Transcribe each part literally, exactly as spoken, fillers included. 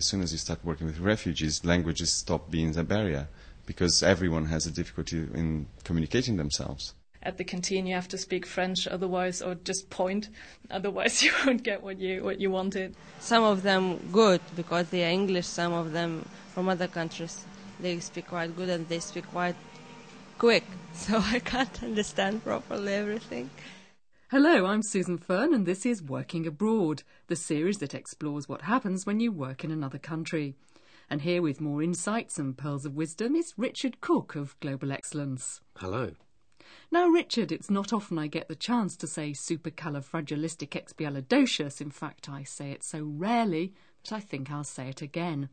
As soon as you start working with refugees, languages stop being a barrier because everyone has a difficulty in communicating themselves. At the canteen you have to speak French, otherwise, or just point, otherwise you won't get what you what you wanted. Some of them good because they are English, some of them from other countries. They speak quite good and they speak quite quick, so I can't understand properly everything. Hello, I'm Susan Fern and this is Working Abroad, the series that explores what happens when you work in another country. And here with more insights and pearls of wisdom is Richard Cook of Global Excellence. Hello. Now, Richard, it's not often I get the chance to say supercalifragilisticexpialidocious. In fact, I say it so rarely that I think I'll say it again.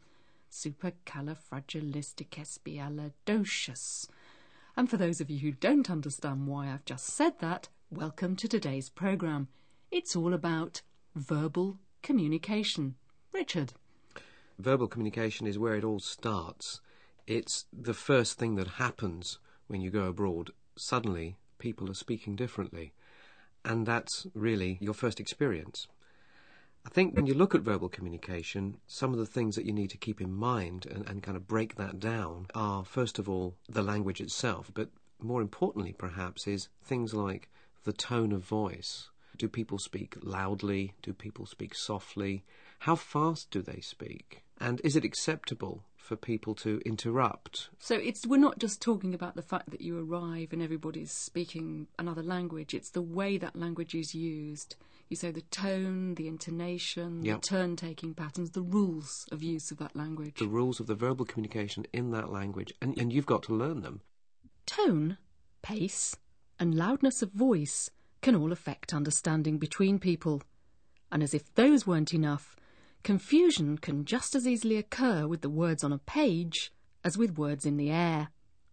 Supercalifragilisticexpialidocious. And for those of you who don't understand why I've just said that, welcome to today's programme. It's all about verbal communication. Richard. Verbal communication is where it all starts. It's the first thing that happens when you go abroad. Suddenly, people are speaking differently. And that's really your first experience. I think when you look at verbal communication, some of the things that you need to keep in mind and, and kind of break that down are, first of all, the language itself. But more importantly, perhaps, is things like the tone of voice. Do people speak loudly? Do people speak softly? How fast do they speak? And is it acceptable for people to interrupt? So it's we're not just talking about the fact that you arrive and everybody's speaking another language. It's the way that language is used. You say the tone, the intonation, yep. the turn-taking patterns, the rules of use of that language. The rules of the verbal communication in that language. And, and you've got to learn them. Tone, pace, and loudness of voice can all affect understanding between people. And as if those weren't enough, confusion can just as easily occur with the words on a page as with words in the air.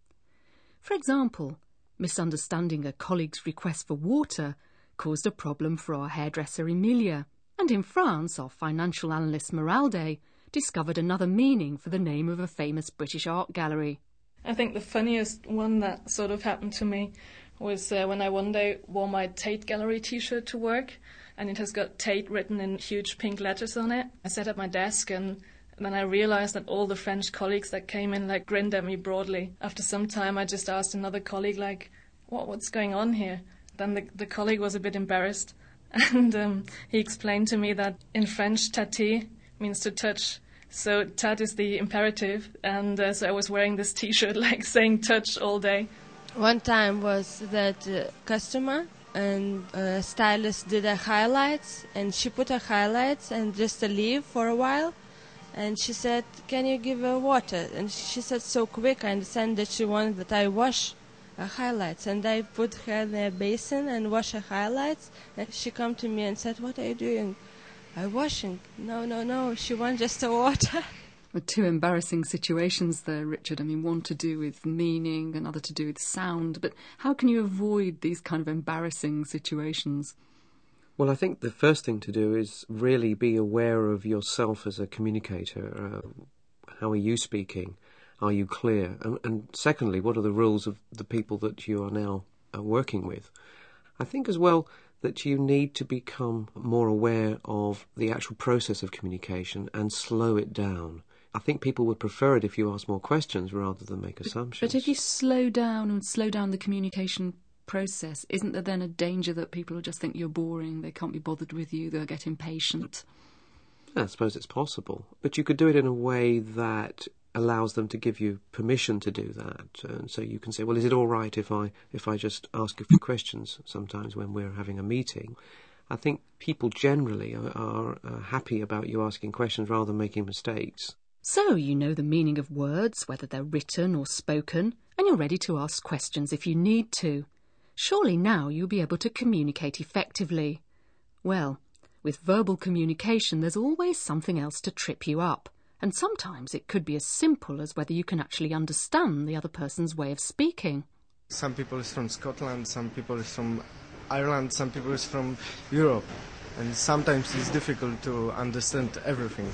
For example, misunderstanding a colleague's request for water caused a problem for our hairdresser Emilia, and in France our financial analyst Moralde discovered another meaning for the name of a famous British art gallery. I think the funniest one that sort of happened to me was uh, when I one day wore my Tate Gallery t-shirt to work, and it has got Tate written in huge pink letters on it. I sat at my desk and then I realized that all the French colleagues that came in like grinned at me broadly. After some time I just asked another colleague like, what what's going on here? Then the, the colleague was a bit embarrassed and um, he explained to me that in French tâter means to touch. So tat is the imperative, and uh, so I was wearing this t-shirt like saying touch all day. One time was that uh, customer and uh, stylist did her highlights, and she put her highlights and just to leave for a while, and she said, can you give her water? And she said so quick, I understand that she wanted that I wash her highlights, and I put her in a basin and wash her highlights, and she come to me and said, what are you doing? I'm washing. No, no, no, she wants just the water. Two embarrassing situations there, Richard. I mean, one to do with meaning, another to do with sound. But how can you avoid these kind of embarrassing situations? Well, I think the first thing to do is really be aware of yourself as a communicator. Uh, how are you speaking? Are you clear? And, and secondly, what are the rules of the people that you are now uh, working with? I think as well that you need to become more aware of the actual process of communication and slow it down. I think people would prefer it if you ask more questions rather than make assumptions. But if you slow down and slow down the communication process, isn't there then a danger that people will just think you're boring, they can't be bothered with you, they'll get impatient? Yeah, I suppose it's possible. But you could do it in a way that allows them to give you permission to do that. And so you can say, well, is it all right if I if I just ask a few questions sometimes when we're having a meeting? I think people generally are, are, are happy about you asking questions rather than making mistakes. So you know the meaning of words, whether they're written or spoken, and you're ready to ask questions if you need to. Surely now you'll be able to communicate effectively. Well, with verbal communication there's always something else to trip you up. And sometimes it could be as simple as whether you can actually understand the other person's way of speaking. Some people is from Scotland, some people is from Ireland, some people is from Europe. And sometimes it's difficult to understand everything.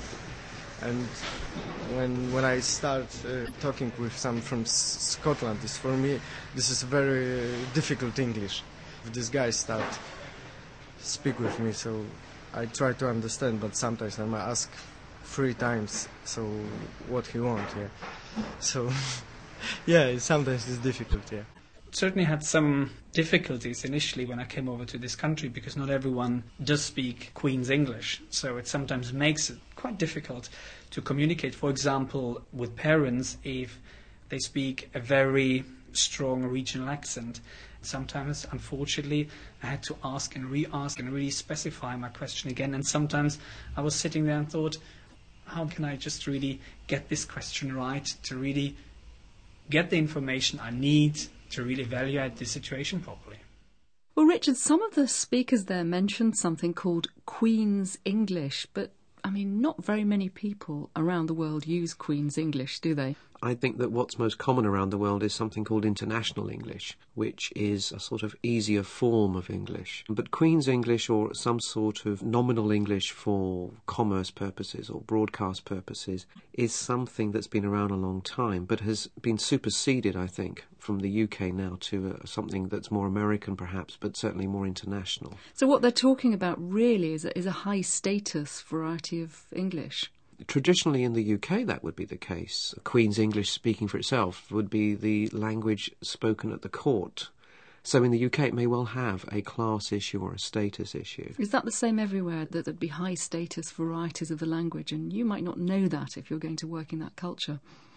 And when when I start uh, talking with some from S- Scotland, it's for me, this is very uh, difficult English. If this guy start speak with me, so I try to understand, but sometimes I might ask three times. So what he want, yeah. So yeah, sometimes it's difficult, yeah. Certainly had some difficulties initially when I came over to this country because not everyone does speak Queen's English, so it sometimes makes it quite difficult to communicate, for example, with parents if they speak a very strong regional accent. Sometimes, unfortunately, I had to ask and re-ask and really specify my question again, and sometimes I was sitting there and thought, how can I just really get this question right to really get the information I need to really evaluate the situation properly? Well, Richard, some of the speakers there mentioned something called Queen's English, but, I mean, not very many people around the world use Queen's English, do they? I think that what's most common around the world is something called International English, which is a sort of easier form of English. But Queen's English, or some sort of nominal English for commerce purposes or broadcast purposes, is something that's been around a long time, but has been superseded, I think, from the U K now to uh, something that's more American perhaps, but certainly more international. So what they're talking about really is a, is a high-status variety of English. Traditionally in the U K that would be the case. Queen's English, speaking for itself, would be the language spoken at the court. So in the U K it may well have a class issue or a status issue. Is that the same everywhere, that there'd be high-status varieties of the language, and you might not know that if you're going to work in that culture?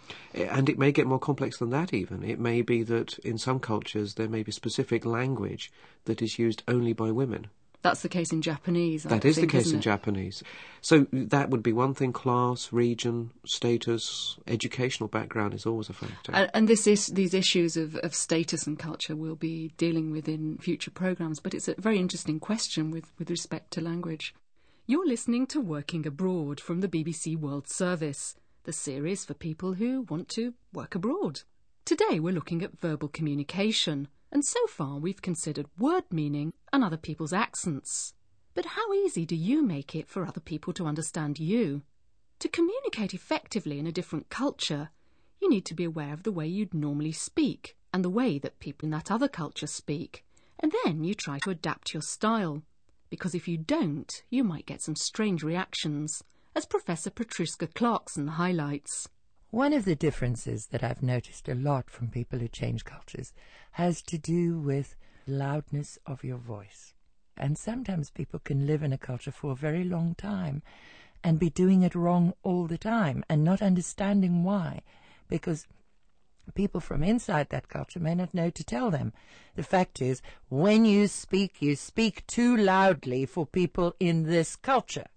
And it may get more complex than that even. It may be that in some cultures there may be specific language that is used only by women. That's the case in Japanese, I That is think, the case isn't in it? Japanese. So that would be one thing. Class, region, status, educational background is always a factor. And, and this is these issues of, of status and culture we'll be dealing with in future programmes, but it's a very interesting question with, with respect to language. You're listening to Working Abroad from the B B C World Service, the series for people who want to work abroad. Today we're looking at verbal communication, and so far we've considered word meaning and other people's accents. But how easy do you make it for other people to understand you? To communicate effectively in a different culture, you need to be aware of the way you'd normally speak and the way that people in that other culture speak, and then you try to adapt your style. Because if you don't, you might get some strange reactions, as Professor Patriska Clarkson highlights. One of the differences that I've noticed a lot from people who change cultures has to do with loudness of your voice. And sometimes people can live in a culture for a very long time and be doing it wrong all the time and not understanding why, because people from inside that culture may not know to tell them. The fact is, when you speak, you speak too loudly for people in this culture.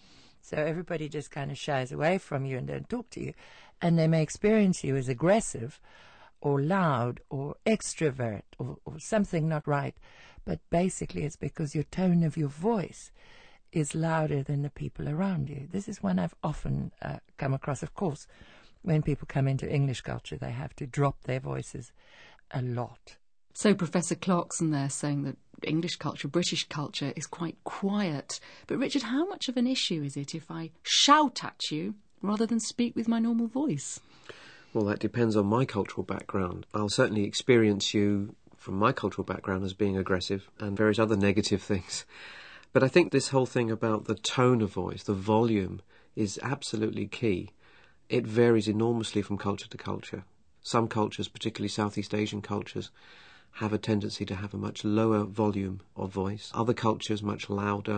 So everybody just kind of shies away from you and don't talk to you. And they may experience you as aggressive or loud or extrovert or, or something not right. But basically it's because your tone of your voice is louder than the people around you. This is one I've often uh, come across. Of course, when people come into English culture, they have to drop their voices a lot. So Professor Clarkson there saying that English culture, British culture, is quite quiet. But Richard, how much of an issue is it if I shout at you rather than speak with my normal voice? Well, that depends on my cultural background. I'll certainly experience you from my cultural background as being aggressive and various other negative things. But I think this whole thing about the tone of voice, the volume, is absolutely key. It varies enormously from culture to culture. Some cultures, particularly Southeast Asian cultures, have a tendency to have a much lower volume of voice. Other cultures much louder.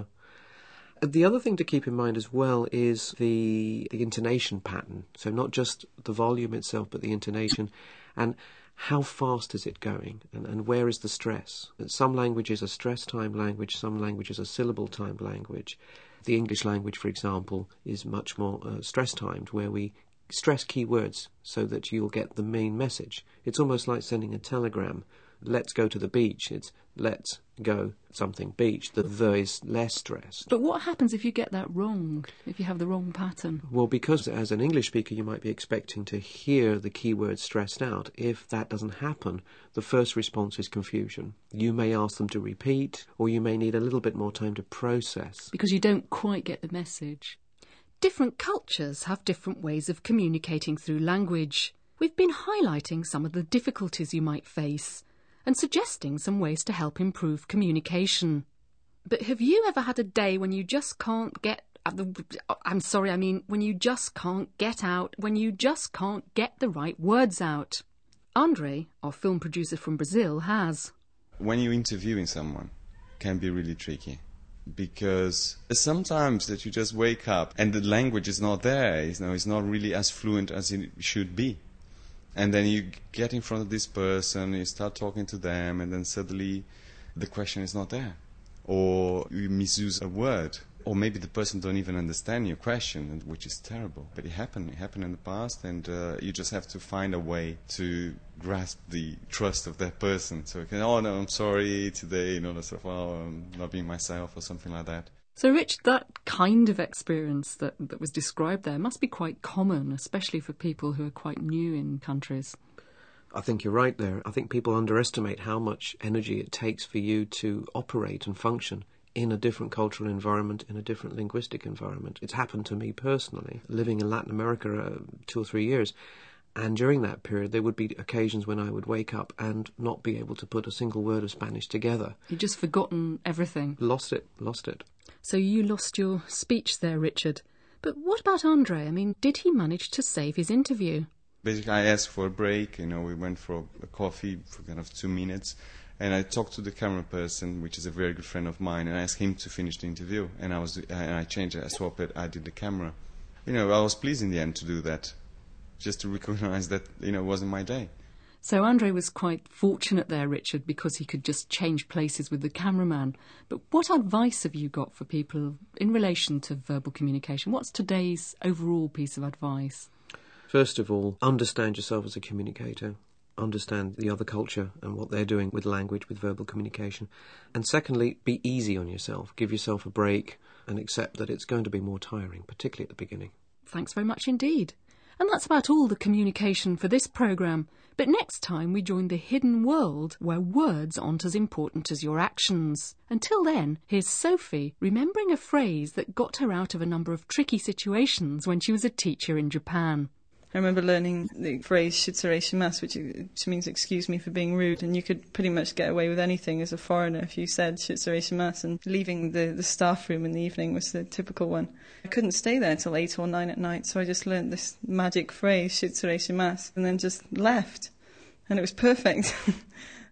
The other thing to keep in mind as well is the, the intonation pattern. So not just the volume itself, but the intonation. And how fast is it going? And, and where is the stress? Some languages are stress-timed language, some languages are syllable-timed language. The English language, for example, is much more uh, stress-timed, where we stress key words so that you'll get the main message. It's almost like sending a telegram. Let's go to the beach. It's let's go something beach. The the is less stressed. But what happens if you get that wrong, if you have the wrong pattern? Well, because as an English speaker you might be expecting to hear the key words stressed out. If that doesn't happen, the first response is confusion. You may ask them to repeat, or you may need a little bit more time to process. Because you don't quite get the message. Different cultures have different ways of communicating through language. We've been highlighting some of the difficulties you might face and suggesting some ways to help improve communication. But have you ever had a day when you just can't get I'm sorry, I mean, when you just can't get out, when you just can't get the right words out. Andre, our film producer from Brazil, has. When you're interviewing someone, it can be really tricky. Because sometimes that you just wake up and the language is not there, you know, it's not really as fluent as it should be. And then you get in front of this person, you start talking to them, and then suddenly the question is not there. Or you misuse a word. Or maybe the person don't even understand your question, which is terrible. But it happened. It happened in the past, and uh, you just have to find a way to grasp the trust of that person. So you can, oh no, I'm sorry today, you know, that's sort of, oh, I'm not being myself or something like that. So, Rich, that kind of experience that, that was described there must be quite common, especially for people who are quite new in countries. I think you're right there. I think people underestimate how much energy it takes for you to operate and function in a different cultural environment, in a different linguistic environment. It's happened to me personally, living in Latin America uh, two or three years. And during that period, there would be occasions when I would wake up and not be able to put a single word of Spanish together. You'd just forgotten everything. Lost it, lost it. So you lost your speech there, Richard. But what about Andre? I mean, did he manage to save his interview? Basically, I asked for a break. You know, we went for a coffee for kind of two minutes. And I talked to the camera person, which is a very good friend of mine, and I asked him to finish the interview. And I was, and I changed it, I swapped it, I did the camera. You know, I was pleased in the end to do that, just to recognize that, you know, it wasn't my day. So Andre was quite fortunate there, Richard, because he could just change places with the cameraman. But what advice have you got for people in relation to verbal communication? What's today's overall piece of advice? First of all, understand yourself as a communicator. Understand the other culture and what they're doing with language, with verbal communication. And secondly, be easy on yourself. Give yourself a break and accept that it's going to be more tiring, particularly at the beginning. Thanks very much indeed. And that's about all the communication for this programme. But next time we join the hidden world where words aren't as important as your actions. Until then, here's Sophie remembering a phrase that got her out of a number of tricky situations when she was a teacher in Japan. I remember learning the phrase shitsurashimasu, which, which means excuse me for being rude, and you could pretty much get away with anything as a foreigner if you said shitsurashimasu, and leaving the, the staff room in the evening was the typical one. I couldn't stay there till eight or nine at night, so I just learned this magic phrase, shitsurashimasu, and then just left, and it was perfect.